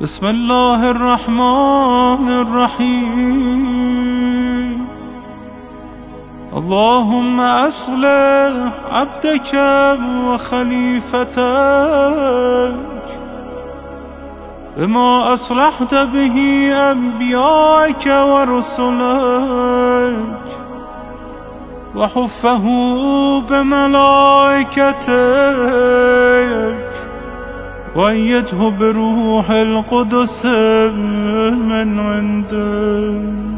بسم الله الرحمن الرحيم. اللهم أصلح عبدك وخليفتك بما أصلحت به أنبياءك ورسلك، وحفه بملائكتك، وأيده بروح القدس من عندك،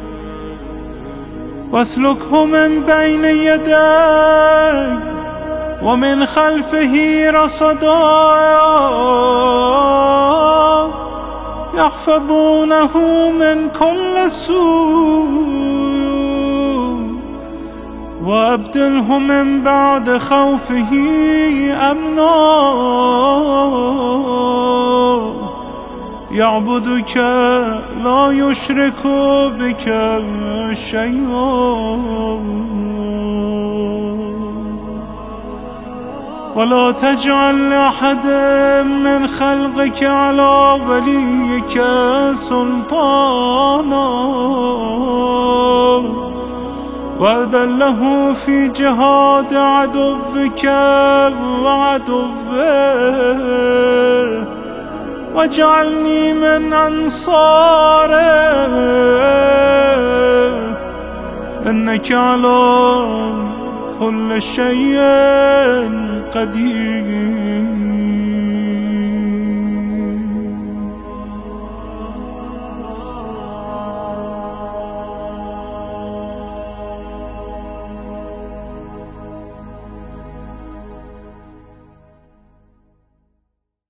واسلكه من بين يديك ومن خلفه رصدا يحفظونه من كل سوء، وأبدله من بعد خوفه أمنا يعبدك لا يشرك بك شيئا، ولا تجعل لأحد من خلقك على وليك سلطانا وأذله في جهاد عدوك وعدوه، واجعلني من أنصاره، إنك على كل شيء قدير.